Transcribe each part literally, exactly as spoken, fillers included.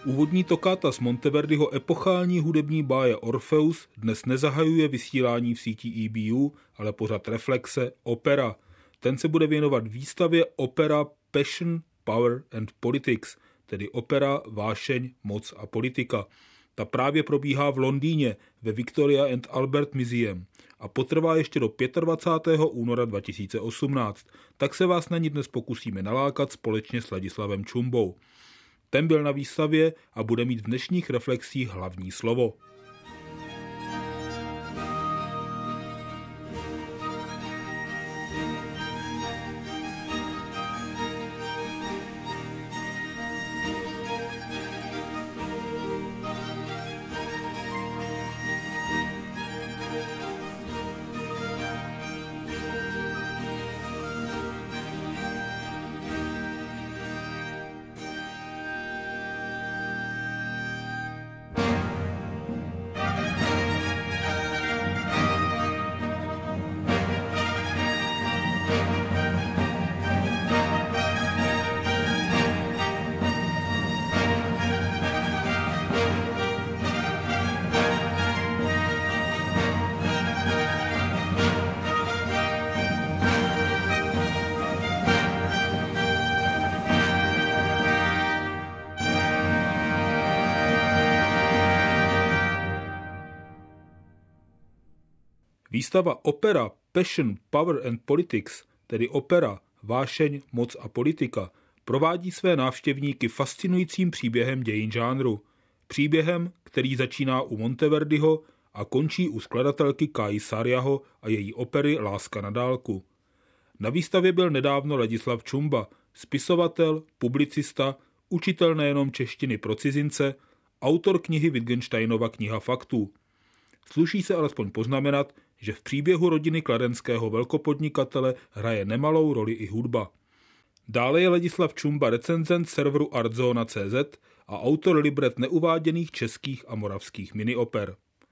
Úvodní tokáta z Monteverdiho epochální hudební báje Orpheus dnes nezahajuje vysílání v síti E B U, ale pořad Reflexe Opera. Ten se bude věnovat výstavě Opera Passion, Power and Politics, tedy opera, vášeň, moc a politika. Ta právě probíhá v Londýně ve Victoria and Albert Museum a potrvá ještě do dvacátého pátého února dva tisíce osmnáct. Tak se vás na ní dnes pokusíme nalákat společně s Ladislavem Čumbou. Ten byl na výstavě a bude mít v dnešních reflexích hlavní slovo. Výstava Opera Passion, Power and Politics, tedy opera, vášeň, moc a politika, provádí své návštěvníky fascinujícím příběhem dějin žánru. Příběhem, který začíná u Monteverdiho a končí u skladatelky Káji Sariaho a její opery Láska na dálku. Na výstavě byl nedávno Ladislav Čumba, spisovatel, publicista, učitel nejenom češtiny pro cizince, autor knihy Wittgensteinova Kniha faktů. Sluší se alespoň poznamenat, že v příběhu rodiny kladenského velkopodnikatele hraje nemalou roli i hudba. Dále je Ladislav Čumba recenzent serveru artzona tečka cé zet a autor libret neuváděných českých a moravských minioper.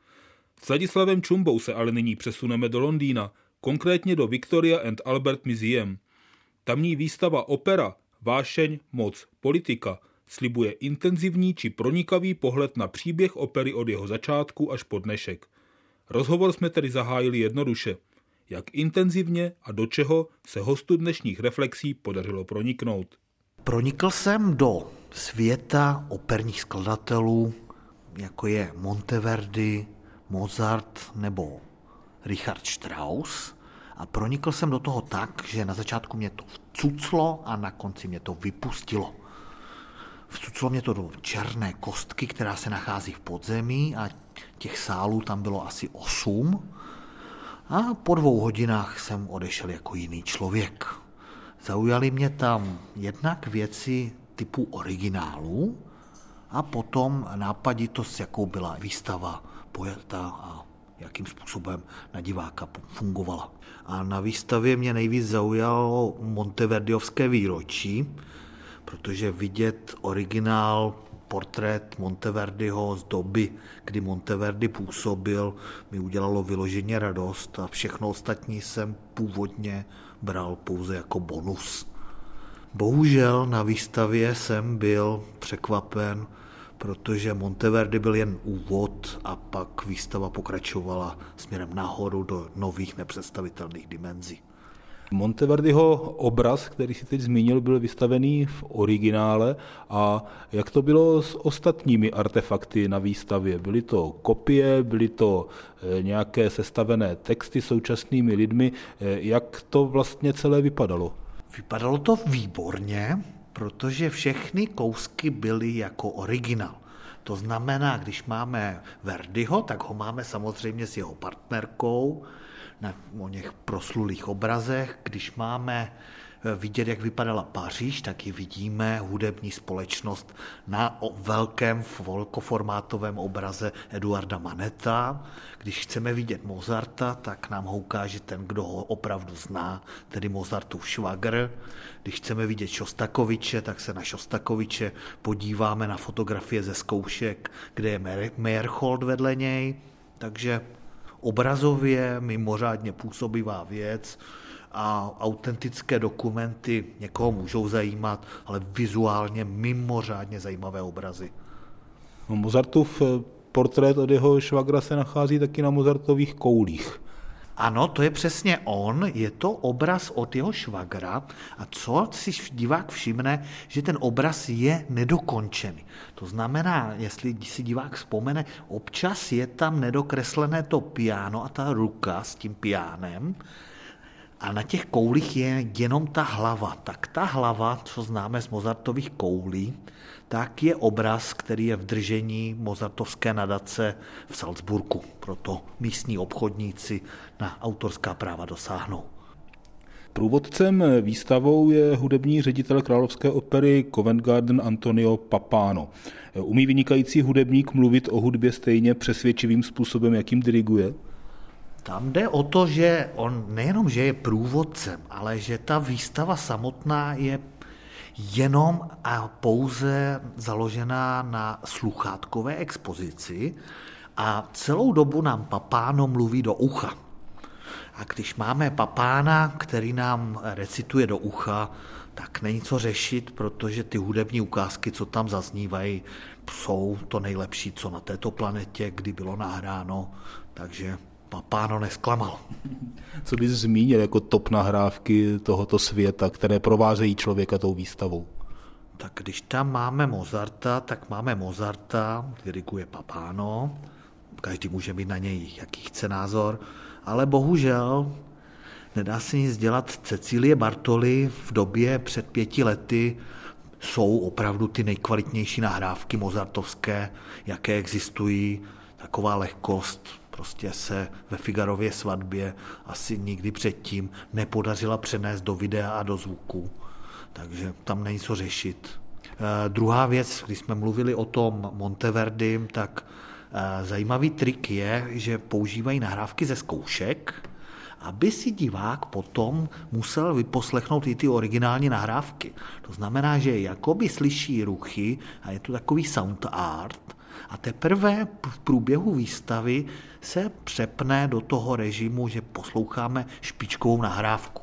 S Ladislavem Čumbou se ale nyní přesuneme do Londýna, konkrétně do Victoria and Albert Museum. Tamní výstava Opera, vášeň, moc, politika slibuje intenzivní či pronikavý pohled na příběh opery od jeho začátku až po dnešek. Rozhovor jsme tedy zahájili jednoduše. Jak intenzivně a do čeho se hostu dnešních reflexí podařilo proniknout? Pronikl jsem do světa operních skladatelů, jako je Monteverdi, Mozart nebo Richard Strauss, a pronikl jsem do toho tak, že na začátku mě to vcuclo a na konci mě to vypustilo. Vcuclo mě to do černé kostky, která se nachází v podzemí, a těch sálů tam bylo asi osm. A po dvou hodinách jsem odešel jako jiný člověk. Zaujaly mě tam jednak věci typu originálu a potom nápaditost, jakou byla výstava pojata a jakým způsobem na diváka fungovala. A na výstavě mě nejvíc zaujalo Monteverdiovské výročí, protože vidět originál, portrét Monteverdiho z doby, kdy Monteverdi působil, mi udělalo vyloženě radost a všechno ostatní jsem původně bral pouze jako bonus. Bohužel na výstavě jsem byl překvapen, protože Monteverdi byl jen úvod a pak výstava pokračovala směrem nahoru do nových nepředstavitelných dimenzí. Monteverdiho obraz, který si teď zmínil, byl vystavený v originále. A jak to bylo s ostatními artefakty na výstavě? Byly to kopie, byly to nějaké sestavené texty současnými lidmi? Jak to vlastně celé vypadalo? Vypadalo to výborně, protože všechny kousky byly jako originál. To znamená, když máme Verdiho, tak ho máme samozřejmě s jeho partnerkou na o něch proslulých obrazech. Když máme vidět, jak vypadala Paříž, tak ji vidíme hudební společnost na velkém velkoformátovém obraze Eduarda Maneta. Když chceme vidět Mozarta, tak nám ho ukáže ten, kdo ho opravdu zná, tedy Mozartův švagr. Když chceme vidět Šostakoviče, tak se na Šostakoviče podíváme na fotografie ze zkoušek, kde je Meyerhold vedle něj. Takže obrazově mimořádně působivá věc a autentické dokumenty někoho můžou zajímat, ale vizuálně mimořádně zajímavé obrazy. No, Mozartův portrét od jeho švagra se nachází taky na Mozartových koulích. Ano, to je přesně on, je to obraz od jeho švagra a co si divák všimne, že ten obraz je nedokončený. To znamená, jestli si divák vzpomene, občas je tam nedokreslené to piano a ta ruka s tím piánem a na těch koulích je jenom ta hlava. Tak ta hlava, co známe z Mozartových koulí, tak je obraz, který je v držení Mozartovské nadace v Salzburgu. Proto místní obchodníci na autorská práva dosáhnou. Průvodcem výstavou je hudební ředitel Královské opery Covent Garden Antonio Papano. Umí vynikající hudebník mluvit o hudbě stejně přesvědčivým způsobem, jakým diriguje? Tam jde o to, že on nejenom, že je průvodcem, ale že ta výstava samotná je jenom a pouze založená na sluchátkové expozici a celou dobu nám Papano mluví do ucha. A když máme Papána, který nám recituje do ucha, tak není co řešit, protože ty hudební ukázky, co tam zaznívají, jsou to nejlepší, co na této planetě, kdy bylo nahráno, takže Papano nesklamal. Co bys zmínil jako top nahrávky tohoto světa, které provázejí člověka tou výstavou? Tak když tam máme Mozarta, tak máme Mozarta, diriguje Papano, každý může mít na něj jaký chce názor, ale bohužel nedá se nic dělat. Cecilie Bartoli v době před pěti lety jsou opravdu ty nejkvalitnější nahrávky mozartovské, jaké existují, taková lehkost, prostě se ve Figarově svatbě asi nikdy předtím nepodařila přenést do videa a do zvuku, takže tam není co řešit. E, druhá věc, když jsme mluvili o tom Monteverdim, tak e, zajímavý trik je, že používají nahrávky ze zkoušek, aby si divák potom musel vyposlechnout i ty originální nahrávky. To znamená, že jakoby slyší ruchy a je to takový sound art, a teprve v průběhu výstavy se přepne do toho režimu, že posloucháme špičkovou nahrávku.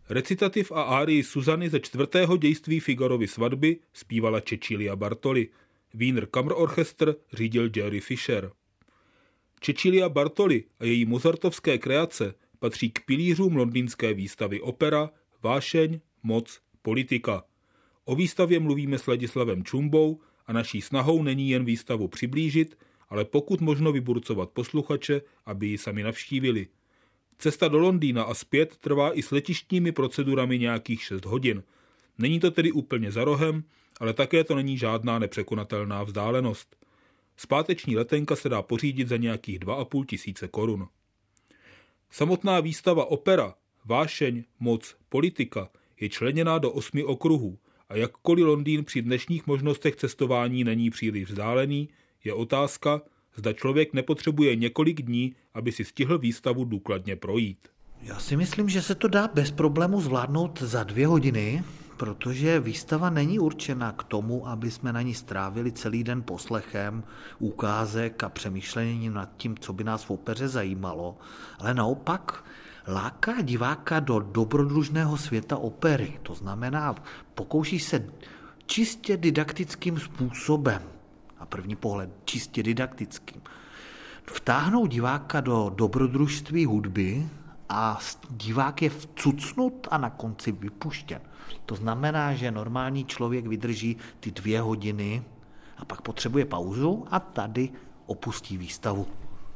Recitativ a árii Suzany ze čtvrtého dějství Figarovy svatby zpívala Cecilia Bartoli. Wiener Kammerorchester řídil Jerry Fisher. Cecilia Bartoli a její mozartovské kreace patří k pilířům londýnské výstavy Opera, vášeň, moc, politika. O výstavě mluvíme s Ladislavem Čumbou a naší snahou není jen výstavu přiblížit, ale pokud možno vyburcovat posluchače, aby ji sami navštívili. Cesta do Londýna a zpět trvá i s letištními procedurami nějakých šest hodin. Není to tedy úplně za rohem, ale také to není žádná nepřekonatelná vzdálenost. Zpáteční letenka se dá pořídit za nějakých dva a půl tisíce korun. Samotná výstava Opera, vášeň, moc, politika je členěná do osmi okruhů a jakkoliv Londýn při dnešních možnostech cestování není příliš vzdálený, je otázka, zda člověk nepotřebuje několik dní, aby si stihl výstavu důkladně projít. Já si myslím, že se to dá bez problému zvládnout za dvě hodiny, protože výstava není určena k tomu, aby jsme na ní strávili celý den poslechem ukázek a přemýšlením nad tím, co by nás v opeře zajímalo, ale naopak láká diváka do dobrodružného světa opery. To znamená, pokouší se čistě didaktickým způsobem, na první pohled čistě didaktickým, vtáhnout diváka do dobrodružství hudby a divák je vcucnut a na konci vypuštěn. To znamená, že normální člověk vydrží ty dvě hodiny a pak potřebuje pauzu a tady opustí výstavu.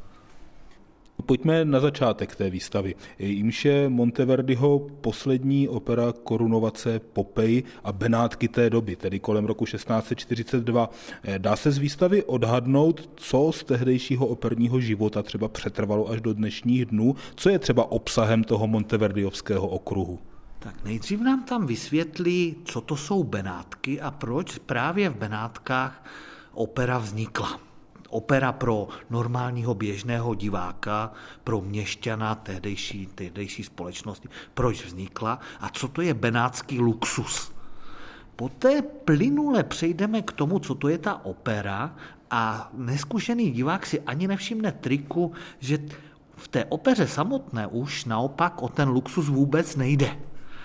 Pojďme na začátek té výstavy. Jímž je Monteverdiho poslední opera Korunovace Popej a Benátky té doby, tedy kolem roku šestnáct set čtyřicet dva. Dá se z výstavy odhadnout, co z tehdejšího operního života třeba přetrvalo až do dnešních dnů? Co je třeba obsahem toho monteverdiovského okruhu? Tak nejdřív nám tam vysvětlí, co to jsou Benátky a proč právě v Benátkách opera vznikla. Opera pro normálního běžného diváka, pro měšťana tehdejší, tehdejší společnosti, proč vznikla a co to je benátský luxus. Poté plynule přejdeme k tomu, co to je ta opera a neskušený divák si ani nevšimne triku, že v té opeře samotné už naopak o ten luxus vůbec nejde.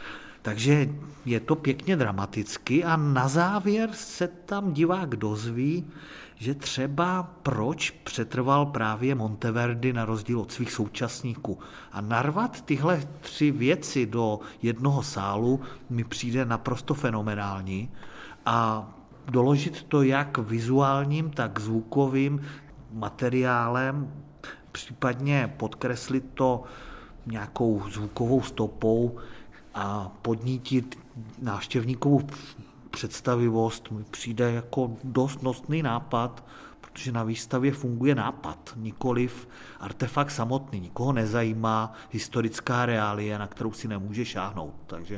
Takže je to pěkně dramaticky a na závěr se tam divák dozví, že třeba proč přetrval právě Monteverdi na rozdíl od svých současníků. A narvat tyhle tři věci do jednoho sálu mi přijde naprosto fenomenální a doložit to jak vizuálním, tak zvukovým materiálem, případně podkreslit to nějakou zvukovou stopou a podnítit návštěvníkovou představivost mi přijde jako dost nosný nápad, protože na výstavě funguje nápad, nikoliv artefakt samotný. Nikoho nezajímá historická reálie, na kterou si nemůže šáhnout. Takže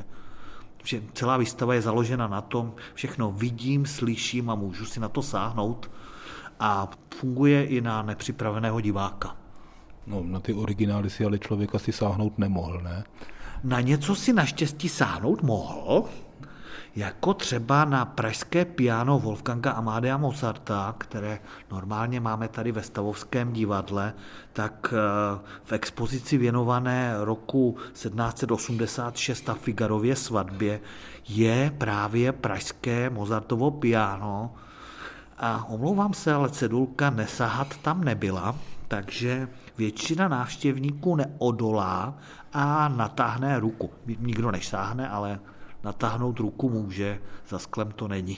že celá výstava je založena na tom, všechno vidím, slyším a můžu si na to sáhnout a funguje i na nepřipraveného diváka. No, na ty originály si ale člověk asi sáhnout nemohl, ne? Na něco si naštěstí sáhnout mohl, jako třeba na pražské piano Wolfganga Amadea Mozarta, které normálně máme tady ve Stavovském divadle, tak v expozici věnované roku sedmnáct set osmdesát šest a Figarově svatbě je právě pražské Mozartovo piano. A omlouvám se, ale cedulka nesahat tam nebyla, takže většina návštěvníků neodolá a natáhne ruku. Nikdo nesáhne, ale natáhnout ruku může, za sklem to není.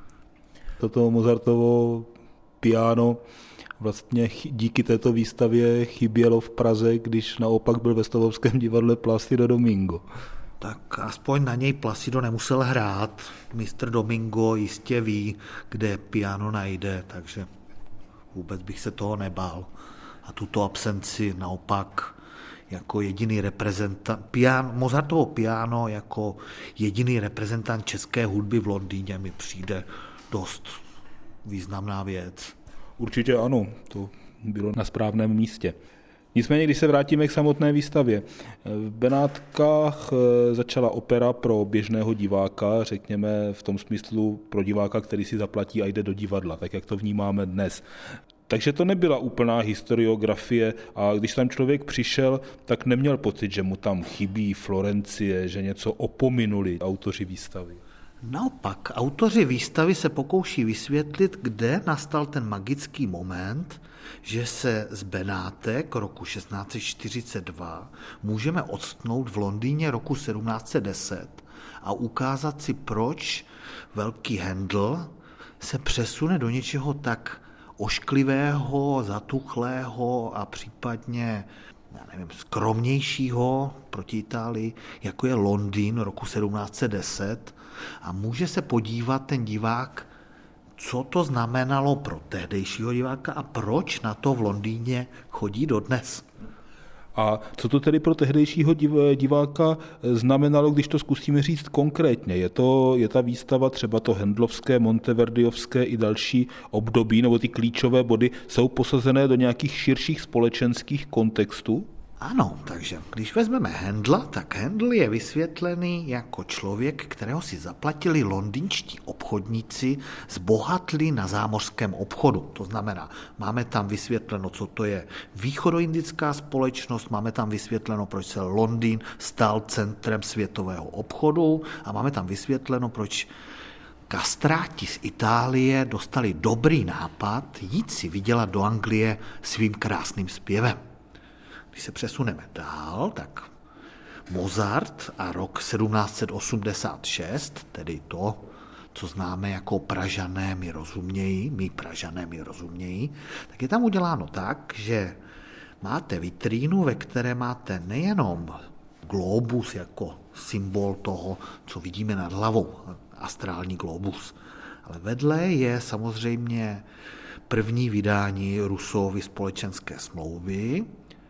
Toto Mozartovo piano vlastně díky této výstavě chybělo v Praze, když naopak byl ve Stavovském divadle Plácido Domingo. Tak aspoň na něj Plácido nemusel hrát. mistr Domingo jistě ví, kde piano najde, takže vůbec bych se toho nebál. A tuto absenci naopak jako jediný reprezentant, piano, Mozartovo piano jako jediný reprezentant české hudby v Londýně mi přijde dost významná věc. Určitě ano, to bylo na správném místě. Nicméně, když se vrátíme k samotné výstavě, v Benátkách začala opera pro běžného diváka, řekněme v tom smyslu pro diváka, který si zaplatí a jde do divadla, tak jak to vnímáme dnes. Takže to nebyla úplná historiografie a když tam člověk přišel, tak neměl pocit, že mu tam chybí Florencie, že něco opominuli autoři výstavy. Naopak, autoři výstavy se pokouší vysvětlit, kde nastal ten magický moment, že se z Benátek roku šestnáct set čtyřicet dva můžeme odstnout v Londýně roku sedmnáct set deset a ukázat si, proč velký Handel se přesune do něčeho tak ošklivého, zatuchlého a případně, já nevím, skromnějšího proti Itálii, jako je Londýn roku sedmnáct set deset, a může se podívat ten divák, co to znamenalo pro tehdejšího diváka a proč na to v Londýně chodí dodnes. A co to tedy pro tehdejšího diváka znamenalo, když to zkusíme říct konkrétně? Je to je ta výstava třeba to handlovské, monteverdiovské i další období, nebo ty klíčové body jsou posazené do nějakých širších společenských kontextů? Ano, takže když vezmeme Handla, tak Handel je vysvětlený jako člověk, kterého si zaplatili londýnští obchodníci zbohatli na zámořském obchodu. To znamená, máme tam vysvětleno, co to je východoindická společnost, máme tam vysvětleno, proč se Londýn stal centrem světového obchodu a máme tam vysvětleno, proč kastráti z Itálie dostali dobrý nápad jít si vydělat do Anglie svým krásným zpěvem. Když se přesuneme dál, tak Mozart a rok sedmnáct set osmdesát šest, tedy to, co známe jako Pražané mi rozumějí, my Pražané mi rozumějí, tak je tam uděláno tak, že máte vitrínu, ve které máte nejenom globus jako symbol toho, co vidíme nad hlavou, astrální globus, ale vedle je samozřejmě první vydání Rousseauovy společenské smlouvy,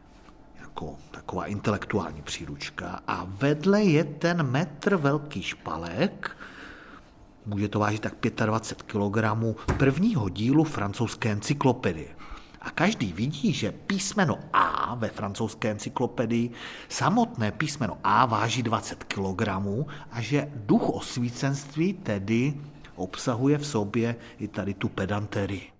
jako taková intelektuální příručka, a vedle je ten metr velký špalek, může to vážit tak dvacet pět kilogramů, prvního dílu francouzské encyklopedie. A každý vidí, že písmeno A ve francouzské encyklopedii, samotné písmeno A váží dvacet kilogramů a že duch osvícenství tedy obsahuje v sobě i tady tu pedanterii.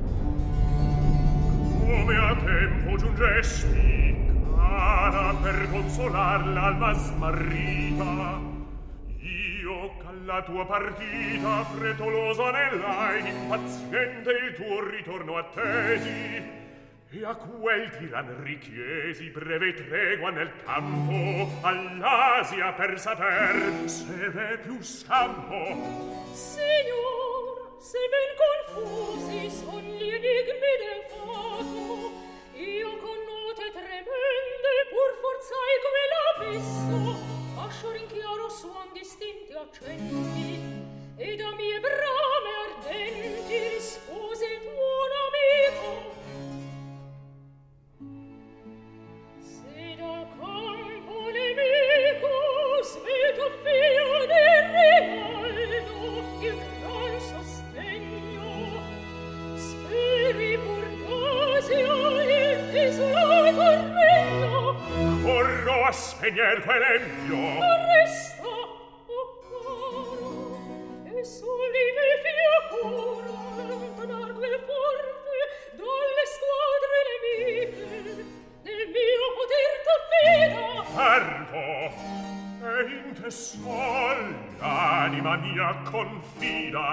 Come a tempo giungesti, cara, per consolar l'alma smarrita, io c'alla tua partita frettolosa nell'ai, impaziente il tuo ritorno attesi, e a quel tiran richiesi breve tregua nel campo, all'Asia per saper se v'è più scampo. Signor, se ben confusi son gli enigmi del fato, io con note tremende pur forzai come l'abisso, lasciar in chiaro suon distinti accenti, ed a mie brame ardenti rispose il tuo amico. Se da campo nemico svelto figlio del Rinaldo il gran sostegno, speri Borghesio il desolato regno, Corro a spegner quell'empio. Arresta, oh caro, e soli nel fiacora allontanar quel forte dalle squadre nemiche, nel mio poter t'affida. Certo, e in te sol l'anima mia confida.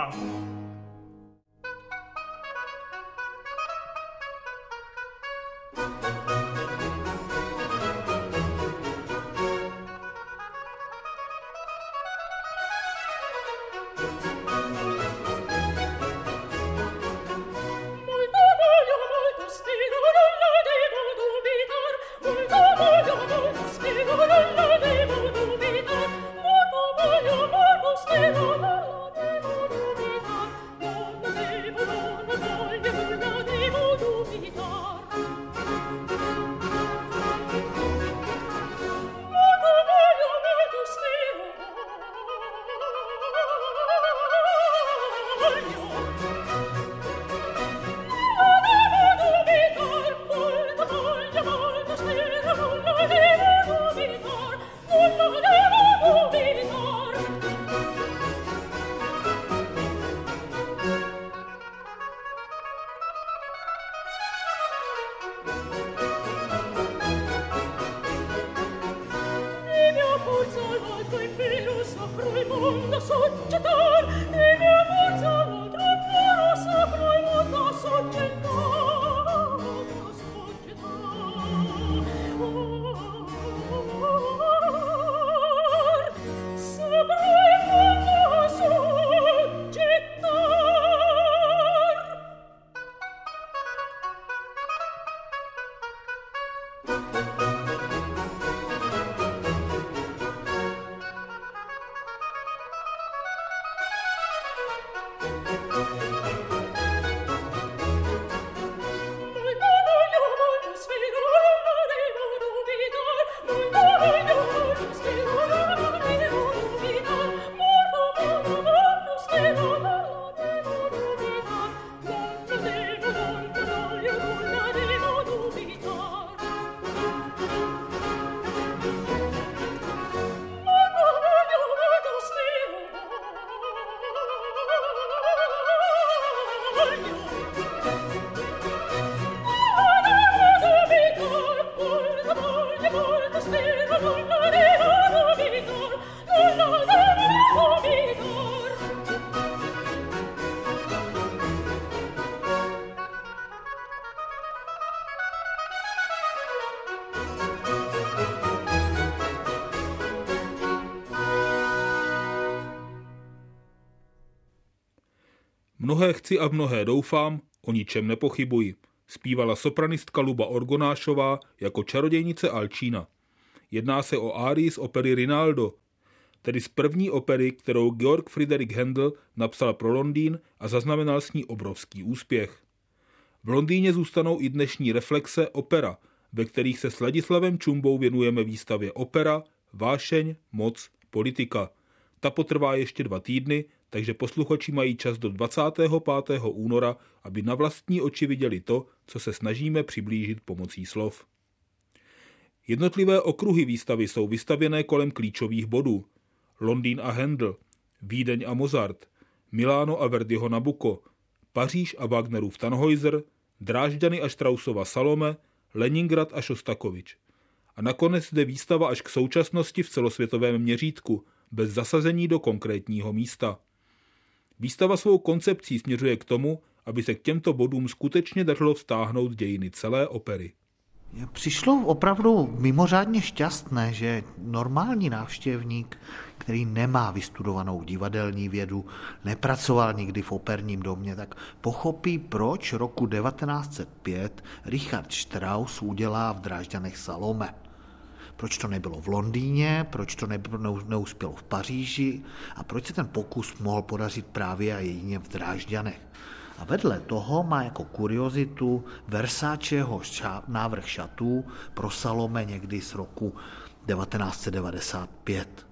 Mnohé chci a v mnohé doufám, o ničem nepochybuji. Zpívala sopranistka Luba Orgonášová jako čarodějnice Alčína. Jedná se o árii z opery Rinaldo, tedy z první opery, kterou Georg Friedrich Händel napsal pro Londýn a zaznamenal s ní obrovský úspěch. V Londýně zůstanou i dnešní Reflexe opera, ve kterých se s Ladislavem Čumbou věnujeme výstavě Opera, vášeň, moc, politika. Ta potrvá ještě dva týdny, takže posluchači mají čas do dvacátého pátého února, aby na vlastní oči viděli to, co se snažíme přiblížit pomocí slov. Jednotlivé okruhy výstavy jsou vystavěné kolem klíčových bodů. Londýn a Händel, Vídeň a Mozart, Miláno a Verdiho Nabucco, Paříž a Wagnerův Tannhäuser, Drážďany a Straussova Salome, Leningrad a Šostakovič. A nakonec jde výstava až k současnosti v celosvětovém měřítku, bez zasazení do konkrétního místa. Výstava svou koncepcí směřuje k tomu, aby se k těmto bodům skutečně dařilo vztáhnout dějiny celé opery. Přišlo opravdu mimořádně šťastné, že normální návštěvník, který nemá vystudovanou divadelní vědu, nepracoval nikdy v operním domě, tak pochopí, proč roku devatenáct set pět Richard Strauss udělá v Drážďanech Salome. Proč to nebylo v Londýně, proč to neuspělo v Paříži a proč se ten pokus mohl podařit právě a jedině v Drážďanech. A vedle toho má jako kuriozitu Versaceho návrh šatů pro Salome někdy z roku devatenáct set devadesát pět.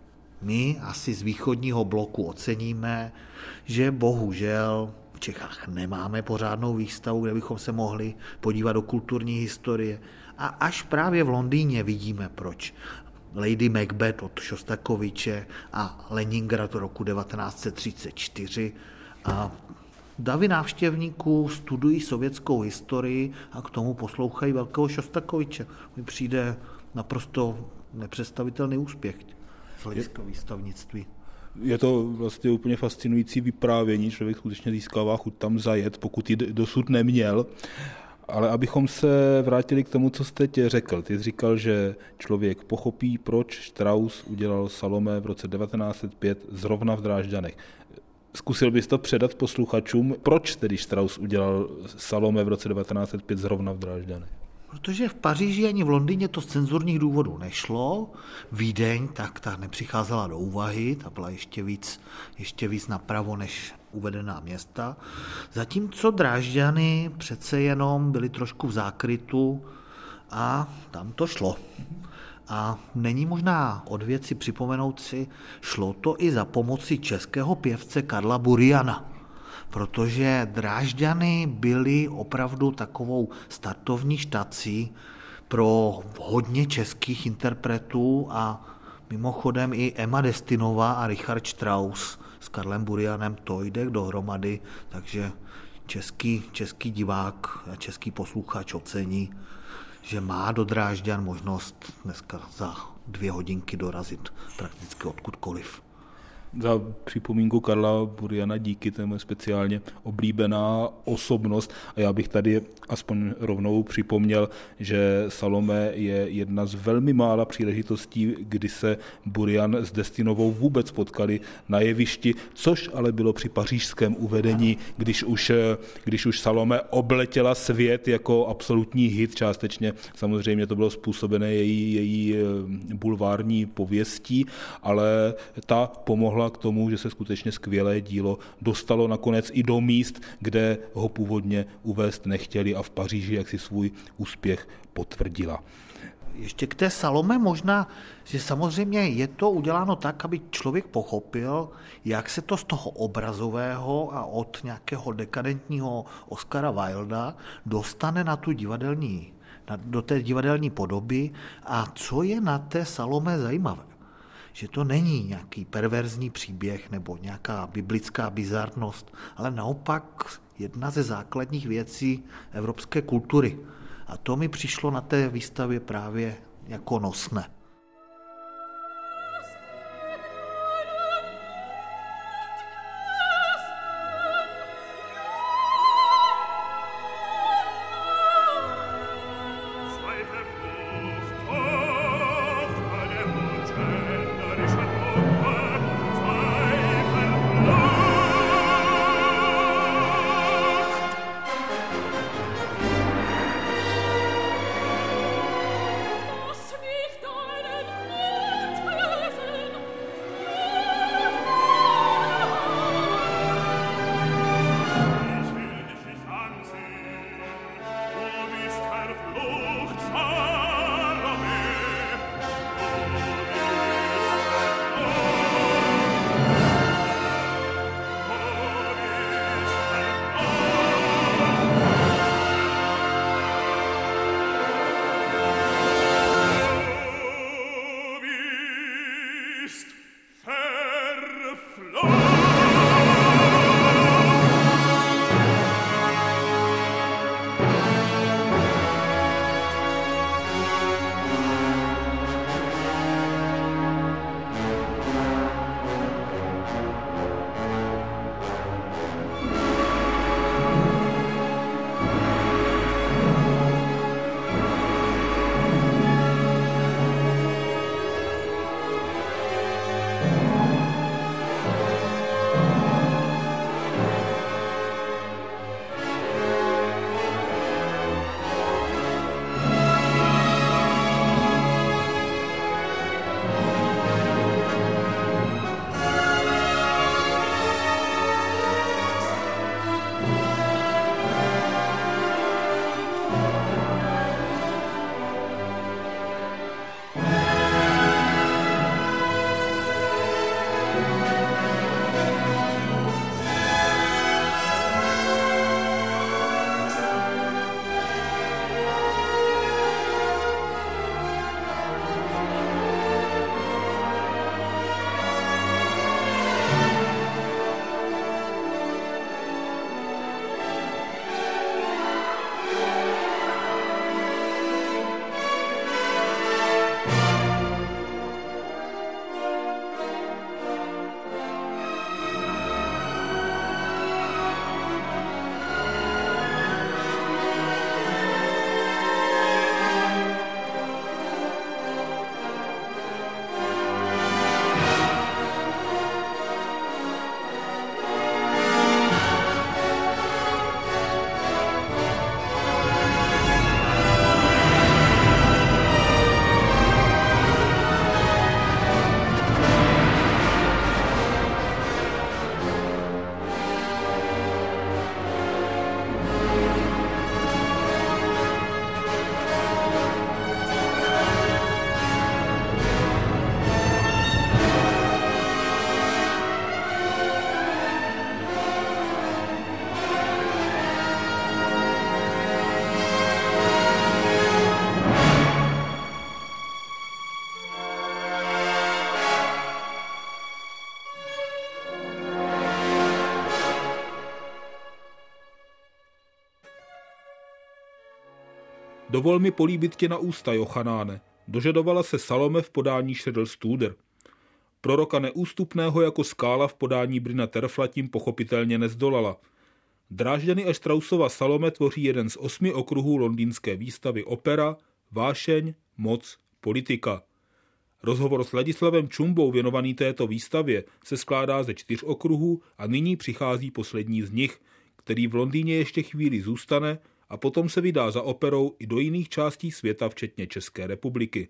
My asi z východního bloku oceníme, že bohužel v Čechách nemáme pořádnou výstavu, kde bychom se mohli podívat do kulturní historie. A až právě v Londýně vidíme, proč Lady Macbeth od Šostakoviče a Leningrad roku devatenáct set třicet čtyři a davy návštěvníků studují sovětskou historii a k tomu poslouchají velkého Šostakoviče. Mi přijde naprosto nepředstavitelný úspěch z hlediska výstavnictví. Je to vlastně úplně fascinující vyprávění, člověk skutečně získává chuť tam zajet, pokud ji dosud neměl. Ale abychom se vrátili k tomu, co jste tě řekl. Ty jsi říkal, že člověk pochopí, proč Strauss udělal Salome v roce devatenáct set pět zrovna v Drážďanech. Zkusil bys to předat posluchačům, proč tedy Strauss udělal Salome v roce devatenáct set pět zrovna v Drážďanech? Protože v Paříži ani v Londýně to z cenzurních důvodů nešlo. Vídeň, tak ta nepřicházela do úvahy, ta byla ještě víc, ještě víc napravo než uvedená města. Zatímco Drážďany přece jenom byly trošku v zákrytu a tam to šlo. A není možná od věci připomenout si, šlo to i za pomoci českého pěvce Karla Buriana, protože Drážďany byly opravdu takovou startovní štací pro hodně českých interpretů a mimochodem i Emma Destinová a Richard Strauss s Karlem Burianem to jde dohromady, takže český, český divák a český posluchač ocení, že má do Drážďan možnost dneska za dvě hodinky dorazit prakticky odkudkoliv. Za připomínku Karla Buriana díky, to je speciálně oblíbená osobnost a já bych tady aspoň rovnou připomněl, že Salome je jedna z velmi mála příležitostí, kdy se Burian s Destinovou vůbec potkali na jevišti, což ale bylo při pařížském uvedení, když už, když už Salome obletěla svět jako absolutní hit, částečně samozřejmě to bylo způsobené její, její bulvární pověstí, ale ta pomohla k tomu, že se skutečně skvělé dílo dostalo nakonec i do míst, kde ho původně uvést nechtěli a v Paříži jak si svůj úspěch potvrdila. Ještě k té Salome možná, že samozřejmě je to uděláno tak, aby člověk pochopil, jak se to z toho obrazového a od nějakého dekadentního Oscara Wilda dostane na tu divadelní, na, do té divadelní podoby a co je na té Salome zajímavé. Že to není nějaký perverzní příběh nebo nějaká biblická bizarnost, ale naopak jedna ze základních věcí evropské kultury. A to mi přišlo na té výstavě právě jako nosné. Dovol mi políbit tě na ústa, Jochanáne, dožadovala se Salome v podání Šredl-Stůder. Proroka neústupného jako skála v podání Brina Terfla tím pochopitelně nezdolala. Drážďany a Straussova Salome tvoří jeden z osmi okruhů londýnské výstavy Opera, vášeň, moc, politika. Rozhovor s Ladislavem Čumbou věnovaný této výstavě se skládá ze čtyř okruhů a nyní přichází poslední z nich, který v Londýně ještě chvíli zůstane a potom se vydá za operou i do jiných částí světa, včetně České republiky.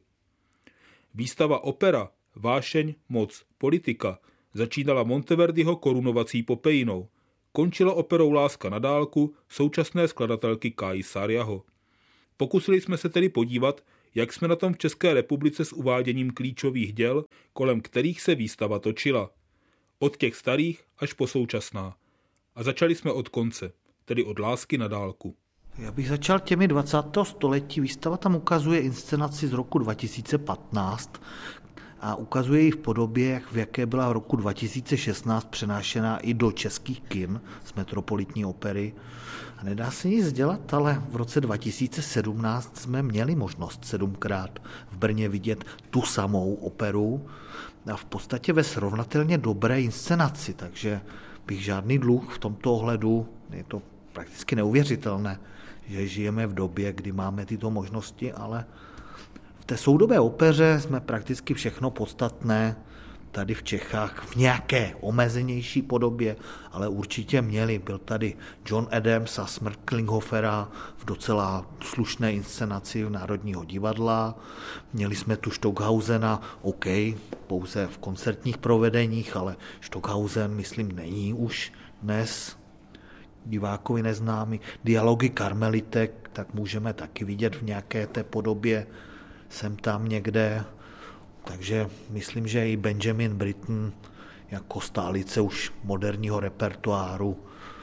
Výstava Opera, vášeň, moc, politika začínala Monteverdiho korunovací Popejinou. Končila operou Láska na dálku současné skladatelky Káji Sarjaho. Pokusili jsme se tedy podívat, jak jsme na tom v České republice s uváděním klíčových děl, kolem kterých se výstava točila. Od těch starých až po současná. A začali jsme od konce, tedy od Lásky na dálku. Já bych začal těmi dvacátého století. Výstava tam ukazuje inscenaci z roku dva tisíce patnáct a ukazuje ji v podobě, v jaké byla v roku dva tisíce šestnáct přenášena i do českých kin z Metropolitní opery. A nedá se nic dělat, ale v roce dva tisíce sedmnáct jsme měli možnost sedmkrát v Brně vidět tu samou operu a v podstatě ve srovnatelně dobré inscenaci, takže bych žádný dluh v tomto ohledu, je to prakticky neuvěřitelné, že žijeme v době, kdy máme tyto možnosti, ale v té soudobé opeře jsme prakticky všechno podstatné tady v Čechách v nějaké omezenější podobě, ale určitě měli. Byl tady John Adams a Smrt Klinghofera v docela slušné inscenaci v Národního divadla. Měli jsme tu Stockhausena, OK, pouze v koncertních provedeních, ale Stockhausen, myslím, není už dnes divákovi neznámý. Dialogy karmelitek, tak můžeme taky vidět v nějaké té podobě, sem tam někde. Takže myslím, že i Benjamin Britten jako stálice už moderního repertoáru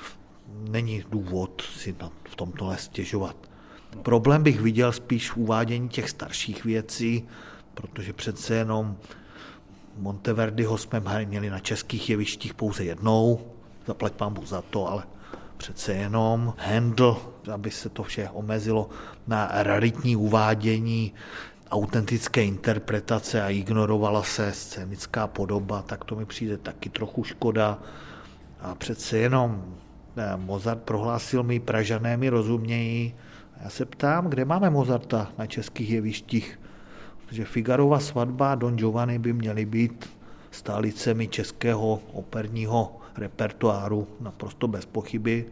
není důvod si v tomto stěžovat. Problém bych viděl spíš v uvádění těch starších věcí, protože přece jenom Monteverdiho jsme měli na českých jevištích pouze jednou, zaplať pánbůh za to, ale přece jenom Handel, aby se to vše omezilo na raritní uvádění, autentické interpretace a ignorovala se scénická podoba, tak to mi přijde taky trochu škoda. A přece jenom Mozart prohlásil mi, Pražané mi rozumějí. Já se ptám, kde máme Mozarta na českých jevištích? Protože Figarova svatba a Don Giovanni by měly být stálicemi českého operního repertoáru naprosto bez pochyby.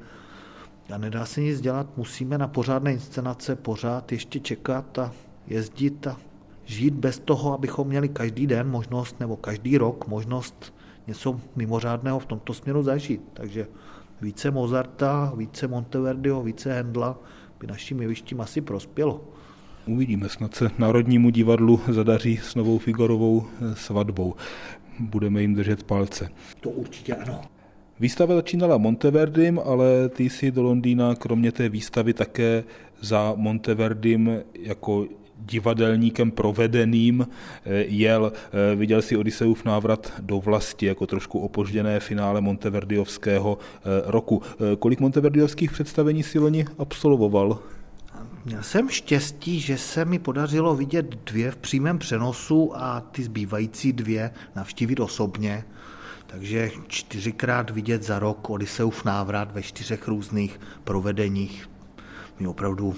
A nedá se nic dělat, musíme na pořádné inscenace pořád ještě čekat a jezdit a žít bez toho, abychom měli každý den možnost nebo každý rok možnost něco mimořádného v tomto směru zažít. Takže více Mozarta, více Monteverdiho, více Handla by našim jevištím asi prospělo. Uvidíme, snad se Národnímu divadlu zadaří s novou Figarovou svatbou. Budeme jim držet palce. To určitě ano. Výstava začínala Monteverdym, ale ty jsi do Londýna kromě té výstavy také za Monteverdym jako divadelníkem provedeným jel. Viděl si Odysseův návrat do vlasti jako trošku opožděné finále monteverdiovského roku. Kolik monteverdiovských představení si loni absolvoval? Měl jsem štěstí, že se mi podařilo vidět dvě v přímém přenosu a ty zbývající dvě navštívit osobně. Takže čtyřikrát vidět za rok Odysseův návrat ve čtyřech různých provedeních mi opravdu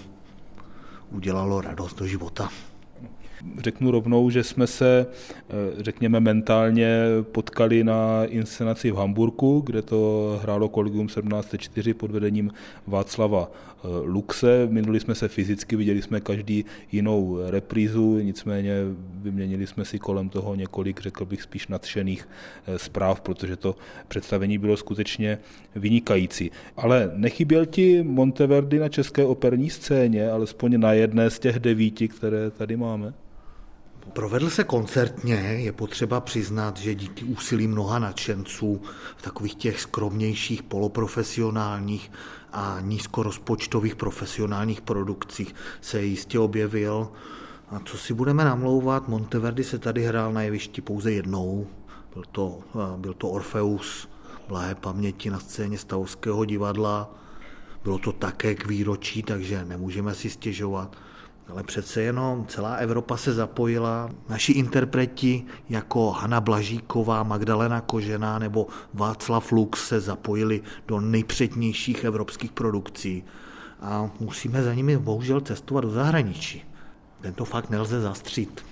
udělalo radost do života. Řeknu rovnou, že jsme se, řekněme, mentálně potkali na inscenaci v Hamburku, kde to hrálo Collegium sedmnáct set čtyři pod vedením Václava Luxe. Minuli jsme se fyzicky, viděli jsme každý jinou reprízu, nicméně vyměnili jsme si kolem toho několik, řekl bych, spíš nadšených zpráv, protože to představení bylo skutečně vynikající. Ale nechyběl ti Monteverdi na české operní scéně, alespoň na jedné z těch devíti, které tady máme? Provedl se koncertně, je potřeba přiznat, že díky úsilí mnoha nadšenců v takových těch skromnějších poloprofesionálních a nízkorozpočtových profesionálních produkcích se jistě objevil. A co si budeme namlouvat, Monteverdi se tady hrál na jevišti pouze jednou. Byl to, byl to Orfeus blahé paměti na scéně Stavovského divadla. Bylo to také k výročí, takže nemůžeme si stěžovat. Ale přece jenom celá Evropa se zapojila. Naši interpreti jako Hana Blažíková, Magdalena Kožená nebo Václav Lux se zapojili do nejpřednějších evropských produkcí. A musíme za nimi bohužel cestovat do zahraničí. Tento fakt nelze zastřít.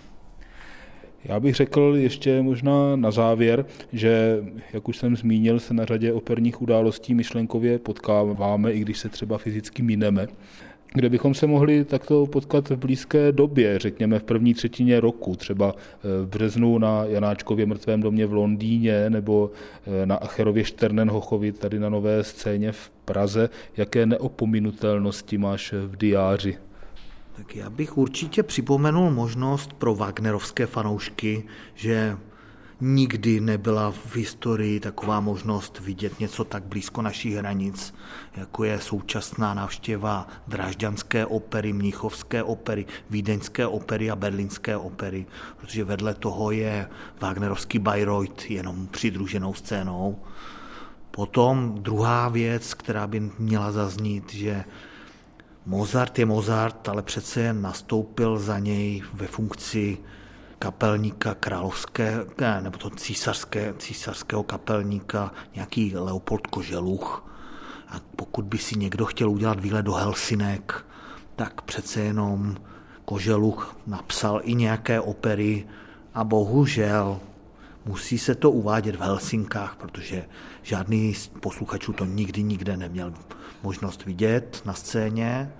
Já bych řekl ještě možná na závěr, že, jak už jsem zmínil, se na řadě operních událostí myšlenkově potkáváme, i když se třeba fyzicky mineme. Kde bychom se mohli takto potkat v blízké době, řekněme v první třetině roku, třeba v březnu na Janáčkově mrtvém domě v Londýně nebo na Acherově Šternenhochovi tady na Nové scéně v Praze. Jaké neopominutelnosti máš v diáři? Tak já bych určitě připomenul možnost pro wagnerovské fanoušky, že Nikdy nebyla v historii taková možnost vidět něco tak blízko našich hranic, jako je současná návštěva drážďanské opery, mnichovské opery, vídeňské opery a berlínské opery, protože vedle toho je Wagnerovský Bayreuth jenom přidruženou scénou. Potom druhá věc, která by měla zaznít, že Mozart je Mozart, ale přece jen nastoupil za něj ve funkci kapelníka královské, ne, nebo to císařské, císařského kapelníka, nějaký Leopold Koželuch. A pokud by si někdo chtěl udělat výlet do Helsinek, tak přece jenom Koželuch napsal i nějaké opery a bohužel musí se to uvádět v Helsinkách, protože žádný z posluchačů to nikdy nikde neměl možnost vidět na scéně.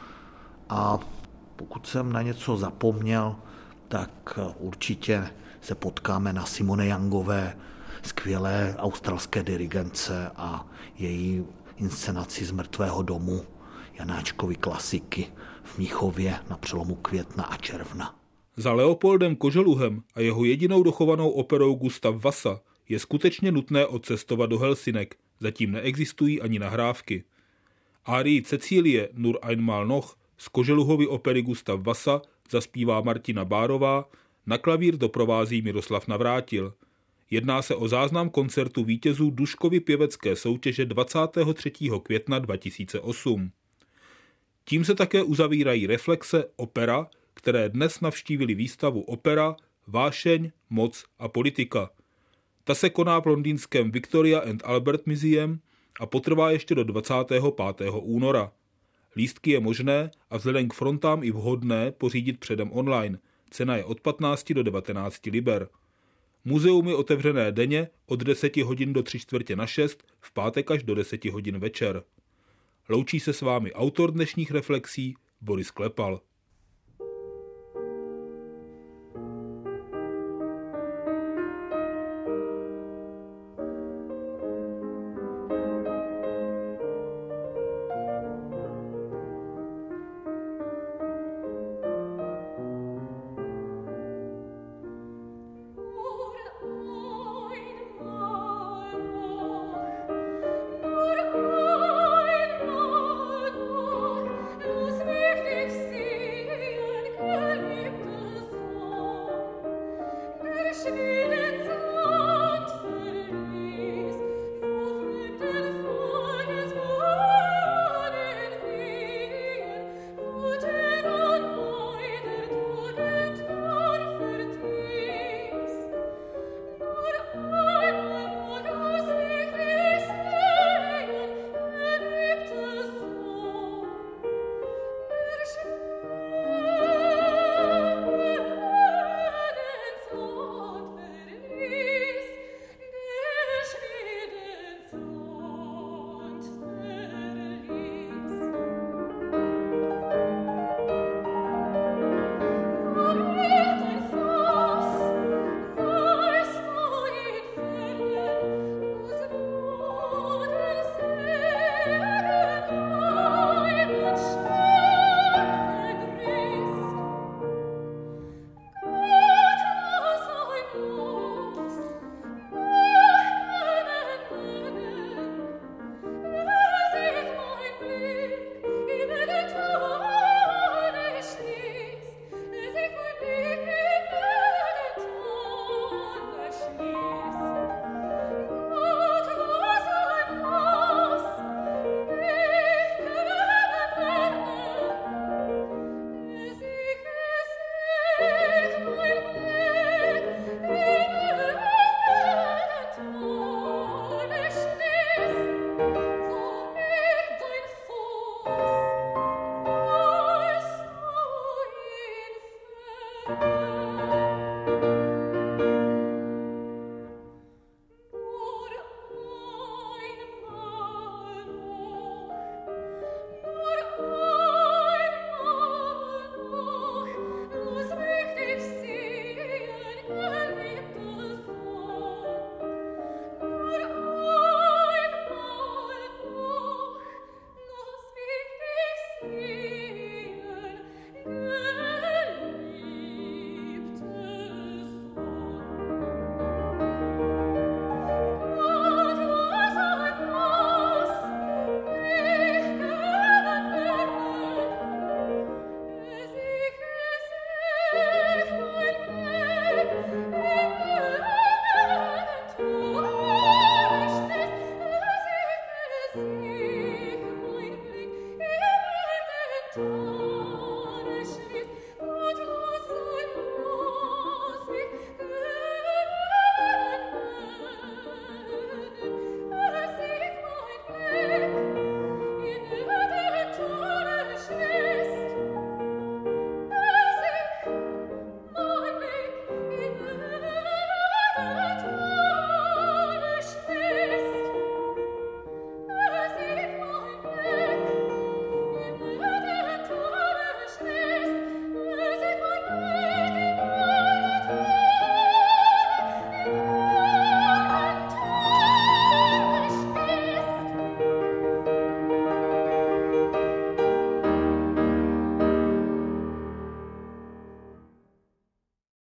A pokud jsem na něco zapomněl, tak určitě se potkáme na Simone Youngové skvělé australské dirigence a její inscenaci z Mrtvého domu Janáčkovy klasiky v Mnichově na přelomu května a června. Za Leopoldem Koželuhem a jeho jedinou dochovanou operou Gustav Vasa je skutečně nutné odcestovat do Helsinek, zatím neexistují ani nahrávky. Árii Cecílie Nur einmal noch z Koželuhovy opery Gustav Vasa zaspívá Martina Bárová, na klavír doprovází Miroslav Navrátil. Jedná se o záznam koncertu vítězů Duškovy pěvecké soutěže dvacátého třetího května dva tisíce osm. Tím se také uzavírají reflexe opera, které dnes navštívili výstavu Opera, vášeň, moc a politika. Ta se koná v londýnském Victoria and Albert Museum a potrvá ještě do dvacátého pátého února. Lístky je možné a vzhledem k frontám i vhodné pořídit předem online. Cena je od patnácti do devatenácti liber. Muzeum je otevřené denně od deseti hodin do tři čtvrtě na šest, v pátek až do deseti hodin večer. Loučí se s vámi autor dnešních reflexí Boris Klepal. Schön